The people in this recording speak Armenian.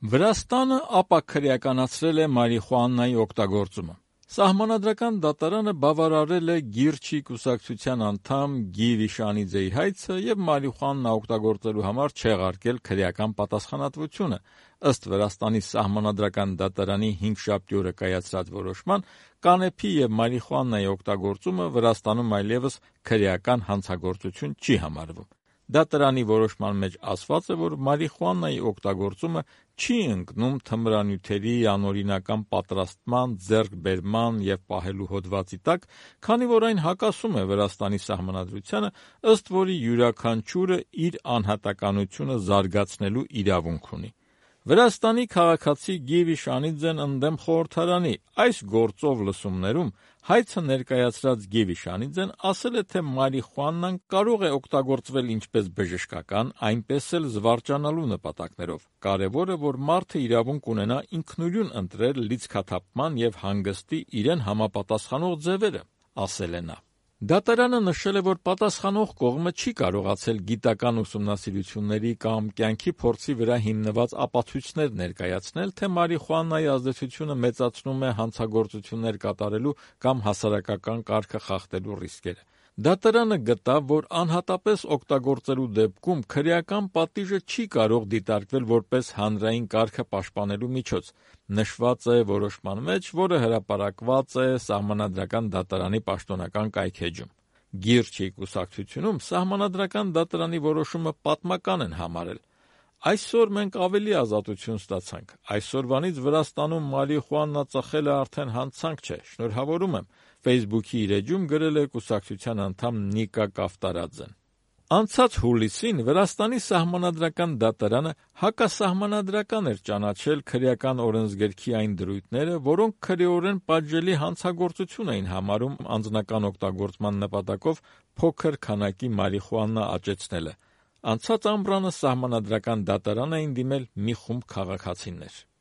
Վրաստանը ապաքրեականացրել է մարիխուանայի օգտագործումը։ Սահմանադրական դատարանը բավարարել է Գիրչի կուսակցության անդամ Գի Վիշանիձեի հայցը եւ մարիխուանա օգտագործելու համար չեղարկել քրեական պատասխանատվությունը։ Ըստ Վրաստանի սահմանադրական դատարանի 5 շաբթի օրը կայացրած որոշման, կանեփի եւ մարիխուանայի օգտագործումը Վրաստանում այլևս քրեական հանցագործություն չի համարվում։ Դատարանի որոշման մեջ ասված է, որ մարիխուանայի օգտագործումը չի ընկնում թմրանյութերի անօրինական պատրաստման, ձեռքբերման եւ պահելու հոդվածի տակ, քանի որ այն հակասում է Վրաստանի սահմանադրությանը, ըստ որի յուրաքանչյուրը իր անհատականությունը զարգացնելու իրավունք ունի։ Վրաստանի քաղաքացի Գի Վիշանիձեն ընդդեմ խորհրդարանի այս գործով լսումներում հայցը ներկայացրած Գի Վիշանիձեն ասել է, թե մարիխուանան կարող է օգտագործվել ինչպես բժշկական, այնպես էլ զվարճանալու նպատակներով։ Կարևորը, որ մարդը իրավունք ունենա ինքնուրույն ընտրել լիցքաթափման եւ հանգստի իրեն համապատասխանող ձևերը, ասել է նա։ Դատարանը նշել է, որ պատասխանող կողմը չի կարողացել գիտական ուսումնասիրությունների կամ կյանքի փորձի վրա հիմնված ապացույցներ ներկայացնել, թե մարիխուանայի ազդեցությունը մեծացնում է հանցագործություններ կատարելու կամ հասարակական կարգը խախտելու ռիսկերը։ Դատարանը գտավ, որ անհատապես օգտագործելու դեպքում քրեական պատիժը չի կարող դիտարկվել որպես հանրային կարգը պաշտպանելու միջոց, նշված է որոշման մեջ, որը հրապարակված է Սահմանադրական դատարանի պաշտոնական կայքէջում։ Գիրչի կուսակցությունում Սահմանադրական դատարանի որոշումը պատմական են համարել։ Այսօր մենք ավելի ազատություն ստացանք։ Այսօրվանից Վրաստանում մարիխուանա ծխելը արդեն հանցանք չէ։ Շնորհավորում եմ, Facebook-ի իր էջում գրել է կուսակցության անդամ Նիկա Կավտարաձեն։ Անցած հուլիսին Վրաստանի Սահմանադրական դատարանը հակասահմանադրական էր ճանաչել քրեական օրենսգրքի այն դրույթները, որոնք քրեորեն պատժելի հանցագործություն էին համարում անձնական օգտագործման նպատակով փոքր քանակի մարիխուանա աճեցնելը։ Անցած ամռանը Սահմանադրական դատարան էին դիմել մի խումբ քաղաքացիներ։